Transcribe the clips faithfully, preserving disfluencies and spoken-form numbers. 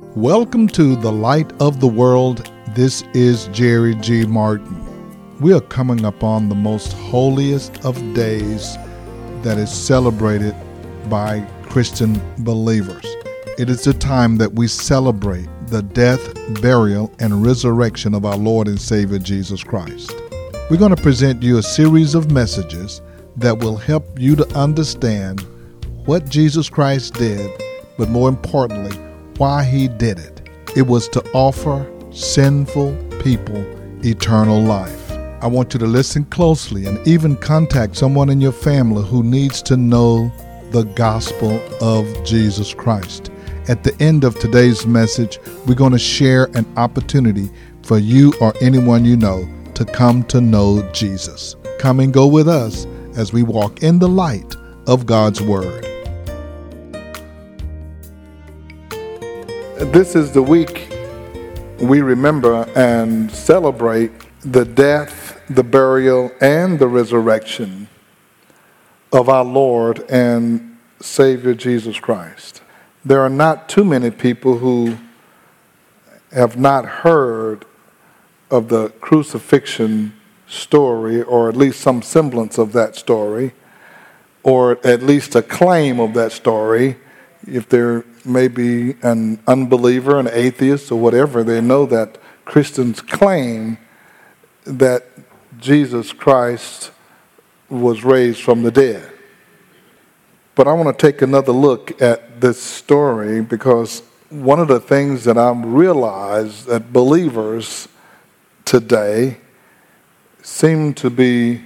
Welcome to the Light of the World. This is Jerry G. Martin. We are coming upon the most holiest of days that is celebrated by Christian believers. It is a time that we celebrate the death, burial, and resurrection of our Lord and Savior Jesus Christ. We're going to present you a series of messages that will help you to understand what Jesus Christ did, but more importantly, why he did it. It was to offer sinful people eternal life. I want you to listen closely and even contact someone in your family who needs to know the gospel of Jesus Christ. At the end of today's message, we're going to share an opportunity for you or anyone you know to come to know Jesus. Come and go with us as we walk in the light of God's Word. This is the week we remember and celebrate the death, the burial, and the resurrection of our Lord and Savior Jesus Christ. There are not too many people who have not heard of the crucifixion story, or at least some semblance of that story, or at least a claim of that story. If there may be an unbeliever, an atheist, or whatever, they know that Christians claim that Jesus Christ was raised from the dead. But I want to take another look at this story, because one of the things that I've realized that believers today seem to be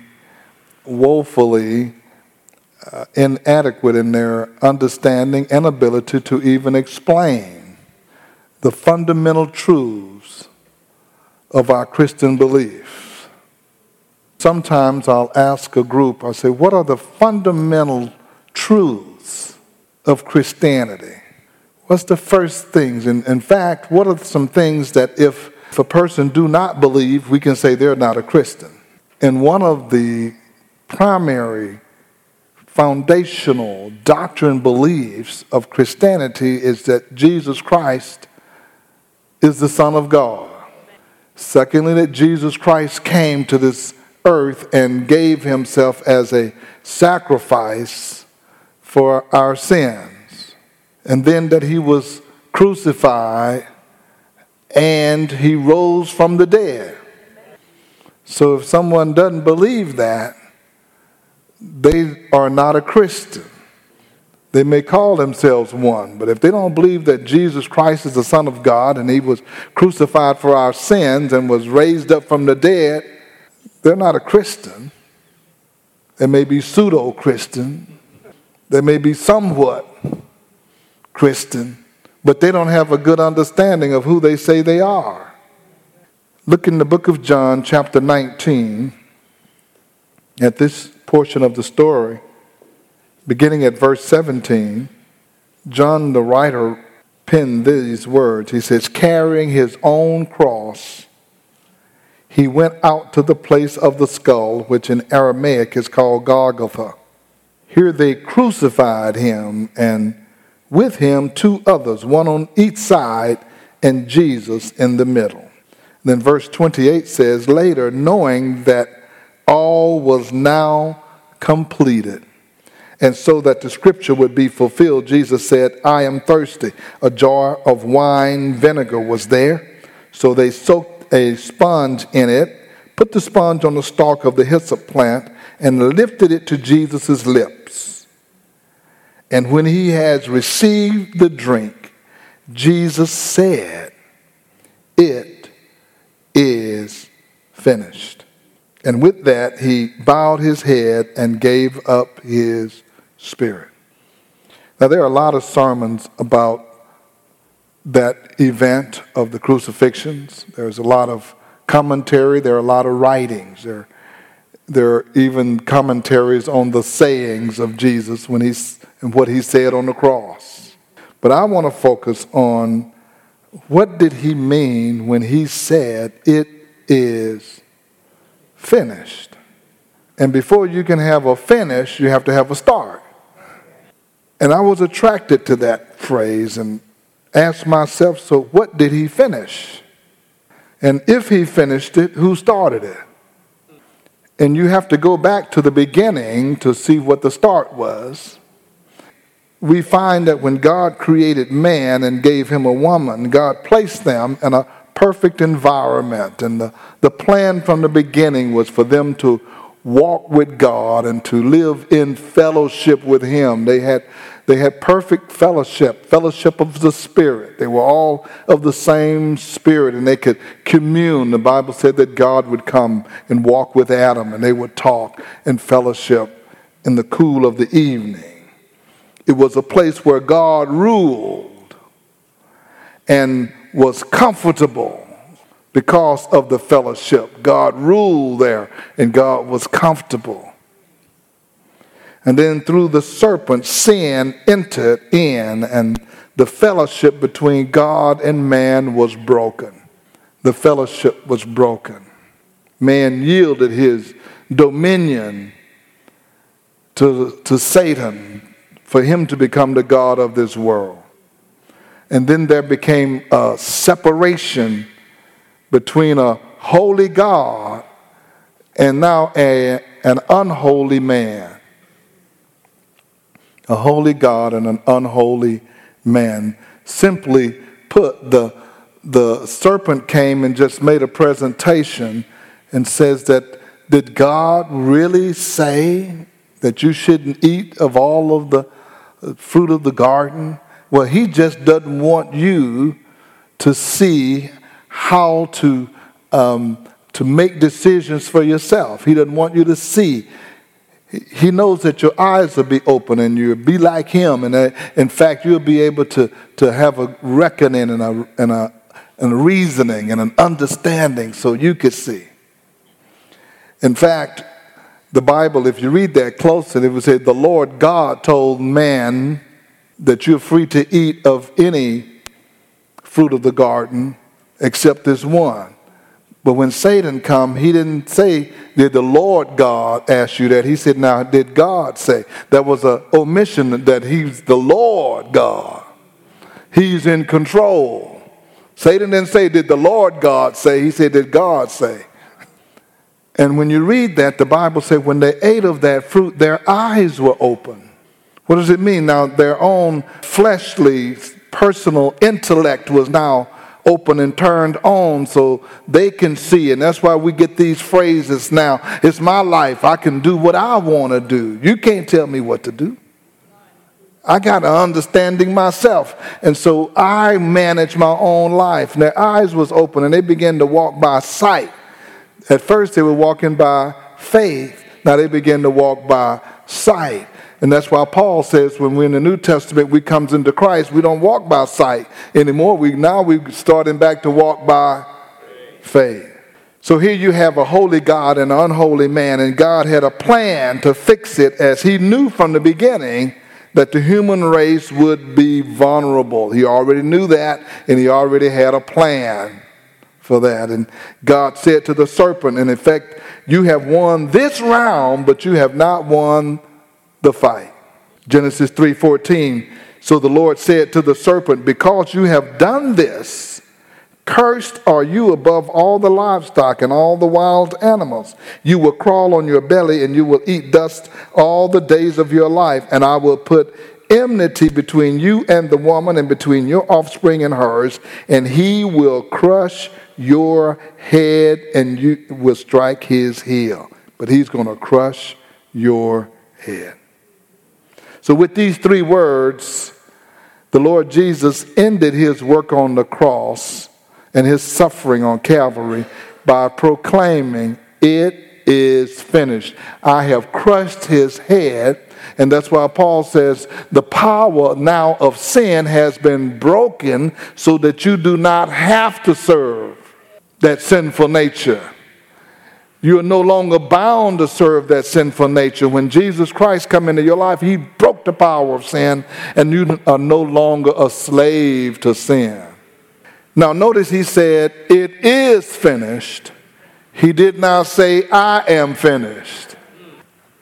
woefully Uh, inadequate in their understanding and ability to even explain the fundamental truths of our Christian beliefs. Sometimes I'll ask a group, I'll say, what are the fundamental truths of Christianity? What's the first things? In, in fact, what are some things that if, if a person do not believe, we can say they're not a Christian? And one of the primary foundational doctrine beliefs of Christianity is that Jesus Christ is the Son of God. Secondly, that Jesus Christ came to this earth and gave himself as a sacrifice for our sins. And then that he was crucified and he rose from the dead. So if someone doesn't believe that, they are not a Christian. They may call themselves one, but if they don't believe that Jesus Christ is the Son of God and he was crucified for our sins and was raised up from the dead, they're not a Christian. They may be pseudo-Christian. They may be somewhat Christian, but they don't have a good understanding of who they say they are. Look in the book of John, chapter nineteen, at this portion of the story, beginning at verse seventeen. John, the writer, penned these words. He says, carrying his own cross, he went out to the place of the skull, which in Aramaic is called Golgotha. Here they crucified him, and with him two others, one on each side, and Jesus in the middle. Then verse twenty-eight says, later, knowing that all was now completed, and so that the scripture would be fulfilled, Jesus said, I am thirsty. A jar of wine vinegar was there, so they soaked a sponge in it, put the sponge on the stalk of the hyssop plant, and lifted it to Jesus' lips. And when he had received the drink, Jesus said, it is finished. And with that, he bowed his head and gave up his spirit. Now, there are a lot of sermons about that event of the crucifixions. There's a lot of commentary. There are a lot of writings. There, there are even commentaries on the sayings of Jesus when he's, and what he said on the cross. But I want to focus on what did he mean when he said, it is finished. And before you can have a finish, you have to have a start. And I was attracted to that phrase, and ask myself, so what did he finish? And if he finished it, who started it? And you have to go back to the beginning to see what the start was. We find that when God created man and gave him a woman, God placed them in a perfect environment. And the, the plan from the beginning was for them to walk with God and to live in fellowship with him. They had they had perfect fellowship, fellowship of the Spirit. They were all of the same Spirit, and they could commune. The Bible said that God would come and walk with Adam, and they would talk and fellowship in the cool of the evening. It was a place where God ruled and was comfortable because of the fellowship. God ruled there, and God was comfortable. And then through the serpent, sin entered in, and the fellowship between God and man was broken. The fellowship was broken. Man yielded his dominion to, to Satan for him to become the god of this world. And then there became a separation between a holy God and now a, an unholy man. A holy God and an unholy man. Simply put, the, the serpent came and just made a presentation and says that, did God really say that you shouldn't eat of all of the fruit of the garden? Well, he just doesn't want you to see how to um, to make decisions for yourself. He doesn't want you to see. He knows that your eyes will be open and you'll be like him. And uh, in fact, you'll be able to, to have a reckoning and a, and, a, and a reasoning and an understanding so you could see. In fact, the Bible, if you read that closely, it would say the Lord God told man that you're free to eat of any fruit of the garden except this one. But when Satan come, he didn't say, did the Lord God ask you that? He said, now, did God say? That was an omission, that he's the Lord God. He's in control. Satan didn't say, did the Lord God say? He said, did God say? And when you read that, the Bible said when they ate of that fruit, their eyes were open. What does it mean? Now, their own fleshly, personal intellect was now open and turned on so they can see. And that's why we get these phrases now. It's my life. I can do what I want to do. You can't tell me what to do. I got an understanding myself. And so I manage my own life. And their eyes was open and they began to walk by sight. At first they were walking by faith. Now they begin to walk by sight. And that's why Paul says when we're in the New Testament, we comes into Christ, we don't walk by sight anymore. We now we're starting back to walk by faith. So here you have a holy God and an unholy man, and God had a plan to fix it, as he knew from the beginning that the human race would be vulnerable. He already knew that, and he already had a plan for that. And God said to the serpent, in effect, you have won this round, but you have not won the fight. Genesis three fourteen. So the Lord said to the serpent, because you have done this, cursed are you above all the livestock and all the wild animals. You will crawl on your belly and you will eat dust all the days of your life. And I will put enmity between you and the woman, and between your offspring and hers, and he will crush your head and you will strike his heel. But he's going to crush your head. So with these three words, the Lord Jesus ended his work on the cross and his suffering on Calvary by proclaiming, it is finished. I have crushed his head. And that's why Paul says the power now of sin has been broken so that you do not have to serve that sinful nature. You are no longer bound to serve that sinful nature. When Jesus Christ come into your life, he broke the power of sin, and you are no longer a slave to sin. Now notice he said, it is finished. He did not say, I am finished.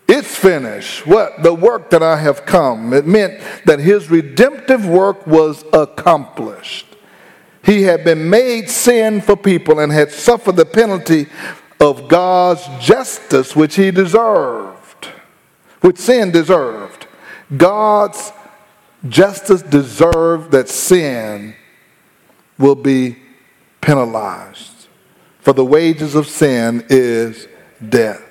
It's finished. What? The work that I have come. It meant that his redemptive work was accomplished. He had been made sin for people and had suffered the penalty of God's justice, which he deserved, which sin deserved. God's justice deserved that sin will be penalized. For the wages of sin is death.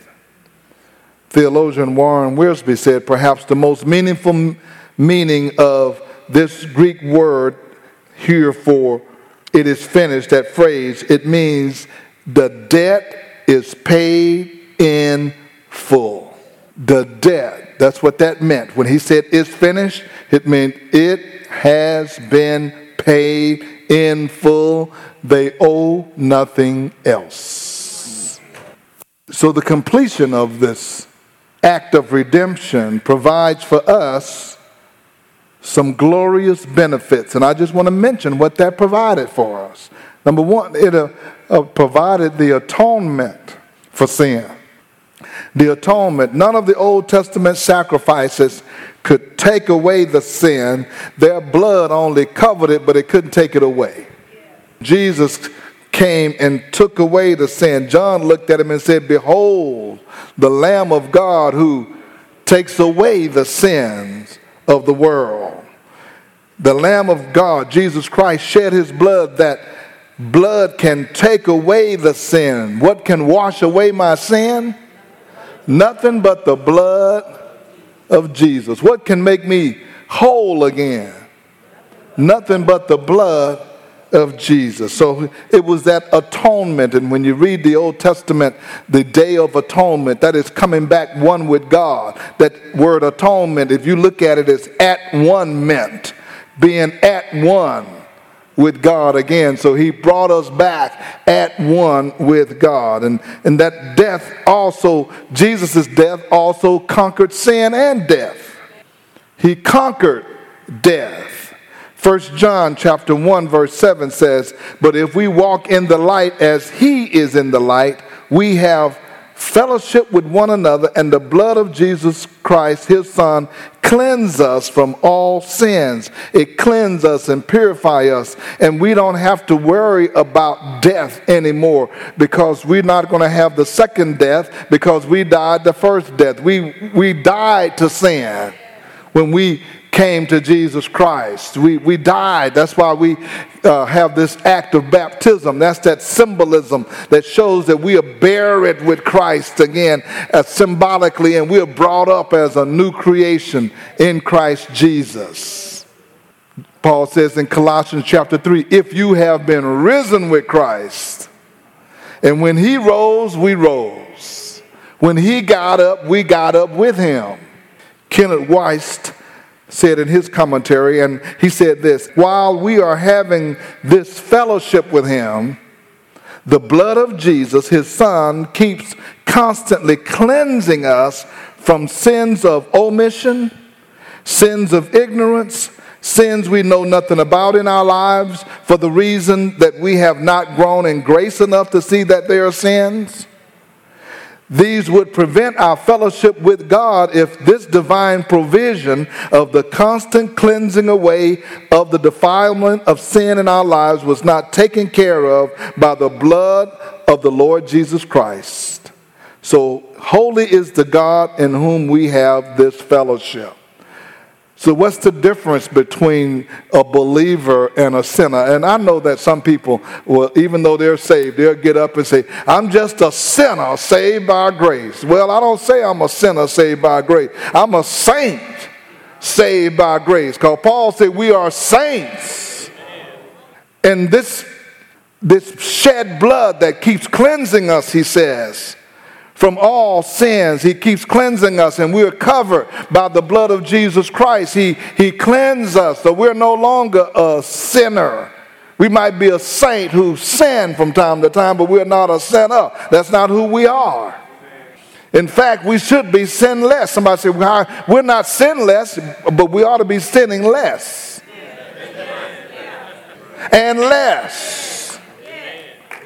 Theologian Warren Wiersbe said perhaps the most meaningful meaning of this Greek word here for "it is finished," that phrase, it means the debt is paid in full. The debt, that's what that meant. When he said it's finished, it meant it has been paid in full. They owe nothing else. So the completion of this act of redemption provides for us some glorious benefits. And I just want to mention what that provided for us. Number one, it uh, uh, provided the atonement for sin. The atonement. None of the Old Testament sacrifices could take away the sin. Their blood only covered it, but it couldn't take it away. Jesus came and took away the sin. John looked at him and said, "Behold, the Lamb of God who takes away the sins of the world." The Lamb of God, Jesus Christ, shed his blood. That blood can take away the sin. What can wash away my sin? Nothing but the blood of Jesus. What can make me whole again? Nothing but the blood of Jesus. So it was that atonement. And when you read the Old Testament, the Day of Atonement, that is coming back one with God. That word atonement, if you look at it, it's at one meant. Being at one with God again. So he brought us back at one with God. And, and that death also, Jesus' death also conquered sin and death. He conquered death. First John chapter one verse seven says, "But if we walk in the light as he is in the light, we have fellowship with one another, and the blood of Jesus Christ, his Son, cleanse us from all sins." It cleanses us and purifies us, and we don't have to worry about death anymore, because we're not going to have the second death, because we died the first death. We we died to sin when we came to Jesus Christ. We we died. That's why we uh, have this act of baptism. That's that symbolism that shows that we are buried with Christ again, uh, symbolically, and we are brought up as a new creation in Christ Jesus. Paul says in Colossians chapter three, "If you have been risen with Christ," and when he rose, we rose. When he got up, we got up with him. Kenneth Weist said in his commentary, and he said this: "While we are having this fellowship with him, the blood of Jesus, his Son, keeps constantly cleansing us from sins of omission, sins of ignorance, sins we know nothing about in our lives, for the reason that we have not grown in grace enough to see that they are sins. These would prevent our fellowship with God if this divine provision of the constant cleansing away of the defilement of sin in our lives was not taken care of by the blood of the Lord Jesus Christ. So holy is the God in whom we have this fellowship." So what's the difference between a believer and a sinner? And I know that some people, well, even though they're saved, they'll get up and say, "I'm just a sinner saved by grace." Well, I don't say I'm a sinner saved by grace. I'm a saint saved by grace. Because Paul said we are saints. And this, this shed blood that keeps cleansing us, he says, from all sins. He keeps cleansing us, and we're covered by the blood of Jesus Christ. He, he cleanses us, so we're no longer a sinner. We might be a saint who sinned from time to time, but we're not a sinner. That's not who we are. In fact, we should be sinless. Somebody say, well, we're not sinless, but we ought to be sinning less. And less.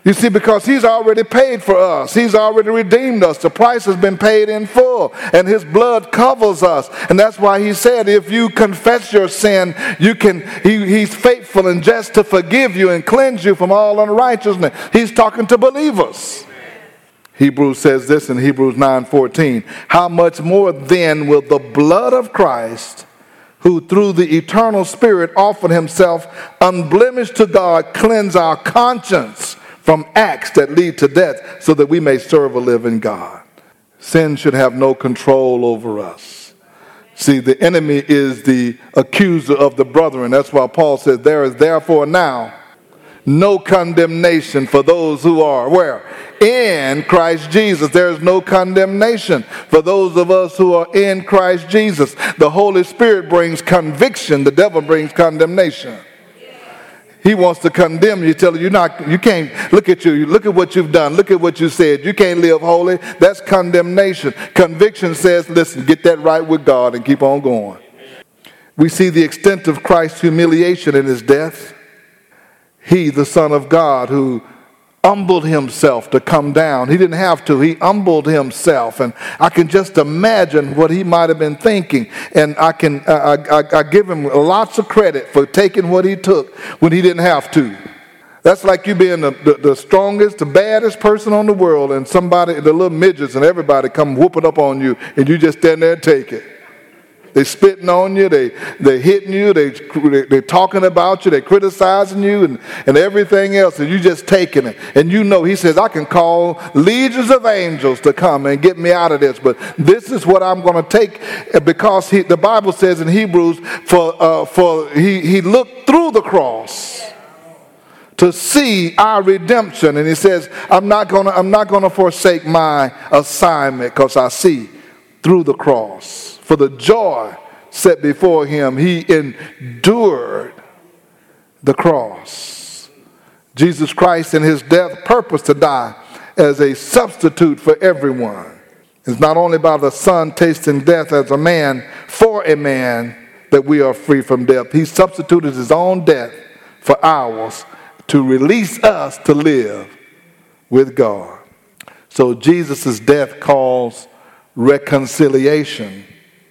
You see, because he's already paid for us. He's already redeemed us. The price has been paid in full, and his blood covers us. And that's why he said, if you confess your sin, you can. He, he's faithful and just to forgive you and cleanse you from all unrighteousness. He's talking to believers. Hebrews says this in Hebrews nine fourteen. How much more then will the blood of Christ, who through the eternal Spirit offered himself unblemished to God, cleanse our conscience from acts that lead to death, so that we may serve a living God. Sin should have no control over us. See, the enemy is the accuser of the brethren. That's why Paul says, there is therefore now no condemnation for those who are, where? In Christ Jesus. There is no condemnation for those of us who are in Christ Jesus. The Holy Spirit brings conviction. The devil brings condemnation. He wants to condemn you, tell you, you're not, you can't, look at you, look at what you've done, look at what you said, you can't live holy. That's condemnation. Conviction says, listen, get that right with God and keep on going. We see the extent of Christ's humiliation in his death. He, the Son of God, who humbled himself to come down. He didn't have to. He humbled himself. And I can just imagine what he might have been thinking. And I can I, I, I give him lots of credit for taking what he took when he didn't have to. That's like you being the, the, the strongest, the baddest person on the world, and somebody, the little midgets and everybody come whooping up on you, and you just stand there and take it. They spitting on you, they they hitting you, they they talking about you, they criticizing you, and, and everything else, and you just taking it. And you know, he says, I can call legions of angels to come and get me out of this, but this is what I'm going to take, because he, the Bible says in Hebrews, for uh, for he he looked through the cross to see our redemption, and he says, I'm not gonna I'm not gonna forsake my assignment, because I see through the cross. For the joy set before him, he endured the cross. Jesus Christ in his death purposed to die as a substitute for everyone. It's not only by the Son tasting death as a man for a man that we are free from death. He substituted his own death for ours to release us to live with God. So Jesus' death calls reconciliation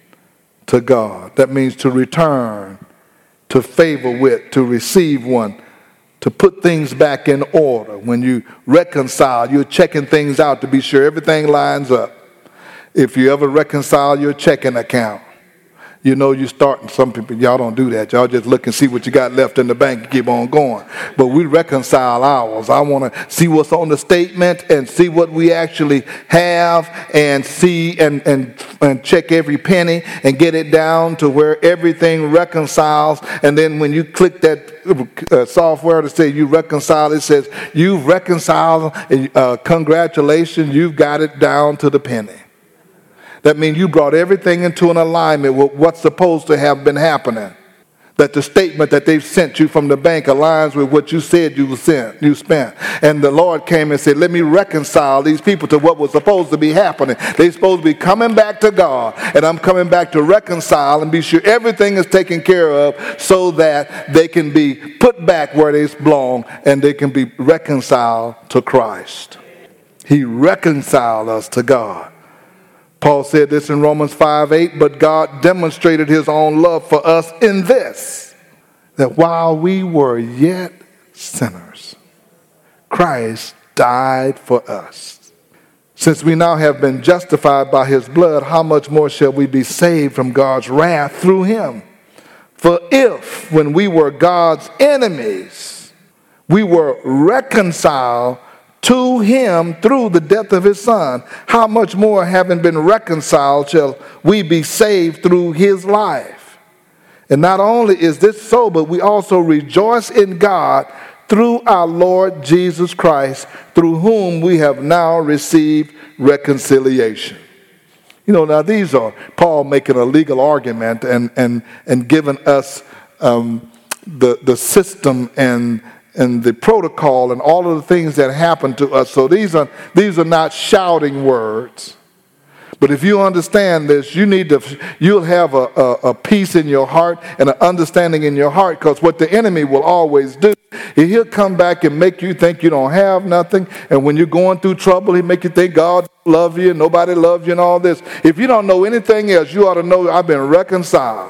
to God. That means to return, to favor with, to receive one, to put things back in order. When you reconcile, you're checking things out to be sure everything lines up. If you ever reconcile your checking account, you know you starting. Some people, y'all don't do that. Y'all just look and see what you got left in the bank and keep on going. But we reconcile ours. I want to see what's on the statement and see what we actually have, and see and, and, and check every penny and get it down to where everything reconciles. And then when you click that uh, software to say you reconcile, it says you've reconciled, uh, congratulations, you've got it down to the penny. That means you brought everything into an alignment with what's supposed to have been happening. That the statement that they've sent you from the bank aligns with what you said you sent, you spent. And the Lord came and said, let me reconcile these people to what was supposed to be happening. They're supposed to be coming back to God. And I'm coming back to reconcile and be sure everything is taken care of, so that they can be put back where they belong and they can be reconciled to Christ. He reconciled us to God. Paul said this in Romans five eight, but God demonstrated his own love for us in this, that while we were yet sinners, Christ died for us. Since we now have been justified by his blood, how much more shall we be saved from God's wrath through him? For if, when we were God's enemies, we were reconciled to him through the death of his Son, how much more, having been reconciled, shall we be saved through his life? And not only is this so, but we also rejoice in God through our Lord Jesus Christ, through whom we have now received reconciliation. You know, now these are Paul making a legal argument and and and giving us um, the the system and and the protocol and all of the things that happen to us. So these are these are not shouting words, But if you understand this, you need to, you'll have a, a, a peace in your heart and an understanding in your heart, because what the enemy will always do, he'll come back and make you think you don't have nothing. And when you're going through trouble, he'll make you think God loves you, nobody loves you and all this. If you don't know anything else, you ought to know I've been reconciled.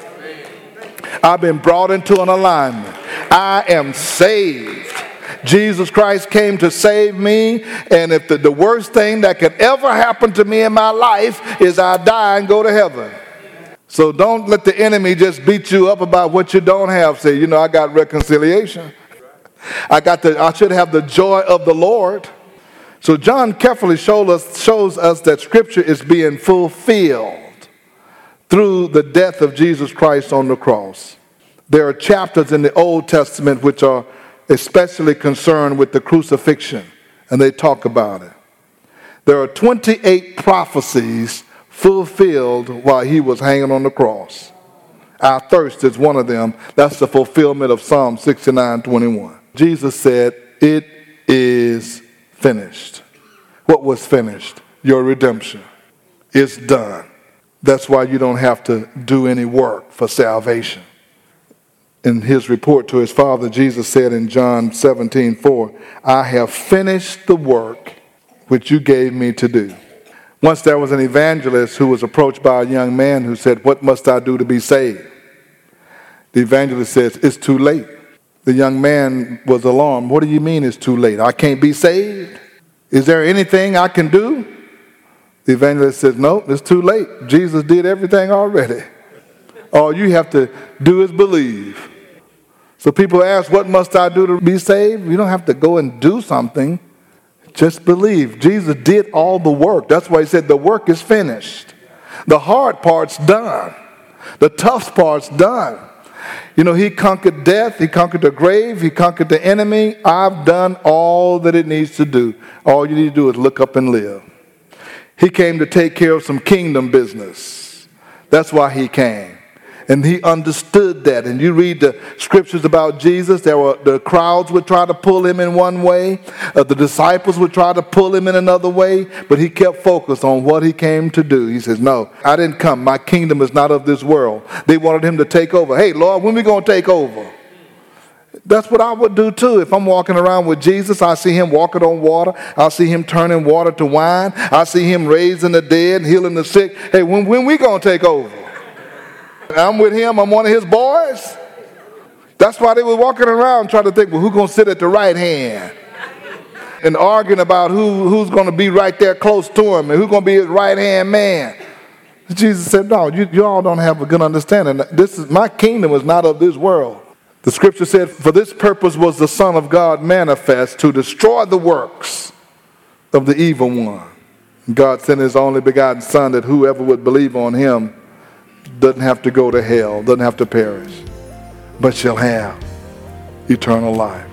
I've been brought into an alignment. I am saved. Jesus Christ came to save me, and if the, the worst thing that could ever happen to me in my life is I die and go to heaven. So don't let the enemy just beat you up about what you don't have. Say, you know, I got reconciliation. I got the, I should have the joy of the Lord. So John carefully shows us, shows us that Scripture is being fulfilled through the death of Jesus Christ on the cross. There are chapters in the Old Testament which are especially concerned with the crucifixion, and they talk about it. There are twenty-eight prophecies fulfilled while he was hanging on the cross. Our thirst is one of them. That's the fulfillment of Psalm sixty-nine twenty-one. Jesus said, it is finished. What was finished? Your redemption. It's done. That's why you don't have to do any work for salvation. In his report to his Father, Jesus said in John seventeen four, I have finished the work which you gave me to do. Once there was an evangelist who was approached by a young man who said, what must I do to be saved? The evangelist says, it's too late. The young man was alarmed. What do you mean it's too late? I can't be saved? Is there anything I can do? The evangelist says, no, it's too late. Jesus did everything already. All you have to do is believe. So people ask, what must I do to be saved? You don't have to go and do something. Just believe. Jesus did all the work. That's why he said the work is finished. The hard part's done. The tough part's done. You know, he conquered death. He conquered the grave. He conquered the enemy. I've done all that it needs to do. All you need to do is look up and live. He came to take care of some kingdom business. That's why he came. And he understood that. And you read the scriptures about Jesus, there were the crowds would try to pull him in one way. Uh, the disciples would try to pull him in another way. But he kept focused on what he came to do. He says, no, I didn't come. My kingdom is not of this world. They wanted him to take over. Hey, Lord, when are we going to take over? That's what I would do too. If I'm walking around with Jesus, I see him walking on water. I see him turning water to wine. I see him raising the dead, healing the sick. Hey, when, when we going to take over? I'm with him. I'm one of his boys. That's why they were walking around trying to think, well, who's going to sit at the right hand? And arguing about who, who's going to be right there close to him and who's going to be his right-hand man. Jesus said, no, you, you all don't have a good understanding. This is, my kingdom is not of this world. The scripture said, for this purpose was the Son of God manifest, to destroy the works of the evil one. God sent his only begotten Son, that whoever would believe on him doesn't have to go to hell, doesn't have to perish, but shall have eternal life.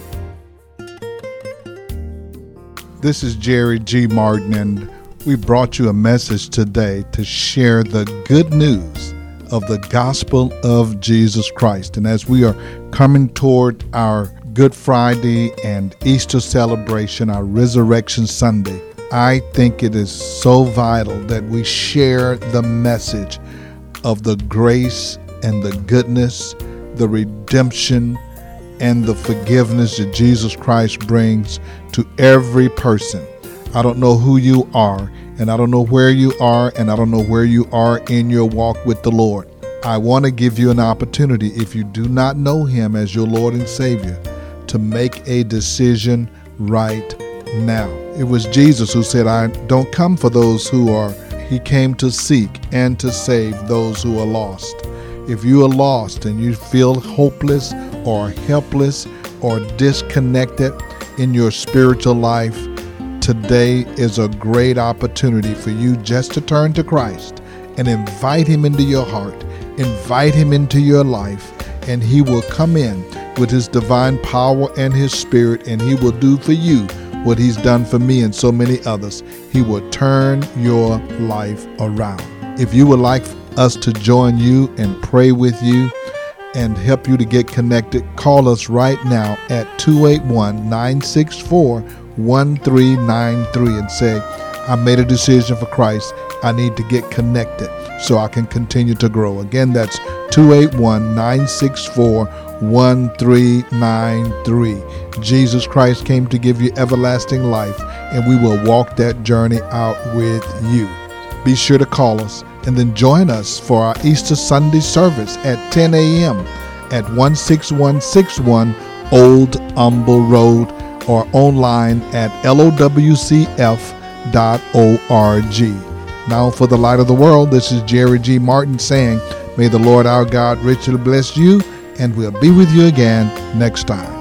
This is Jerry G. Martin, and we brought you a message today to share the good news of the gospel of Jesus Christ. And as we are coming toward our Good Friday and Easter celebration, our Resurrection Sunday, I think it is so vital that we share the message of the grace and the goodness, the redemption and the forgiveness that Jesus Christ brings to every person. I don't know who you are, and I don't know where you are, and I don't know where you are in your walk with the Lord. I want to give you an opportunity, if you do not know him as your Lord and Savior, to make a decision right now. It was Jesus who said, I don't come for those who are He came to seek and to save those who are lost. If you are lost and you feel hopeless or helpless or disconnected in your spiritual life, today is a great opportunity for you just to turn to Christ and invite him into your heart, invite him into your life, and he will come in with his divine power and his spirit, and he will do for you what he's done for me and so many others. He will turn your life around. If you would like us to join you and pray with you and help you to get connected, call us right now at two eight one, nine six four, one three nine three and say, I made a decision for Christ. I need to get connected so I can continue to grow. Again, that's two eight one, nine six four, one three nine three. Jesus Christ came to give you everlasting life, and we will walk that journey out with you. Be sure to call us and then join us for our Easter Sunday service at ten a.m. at one six one six one Old Humble Road, or online at L O W C F dot org. Now for the light of the world, this is Jerry G. Martin saying, may the Lord our God richly bless you, and we'll be with you again next time.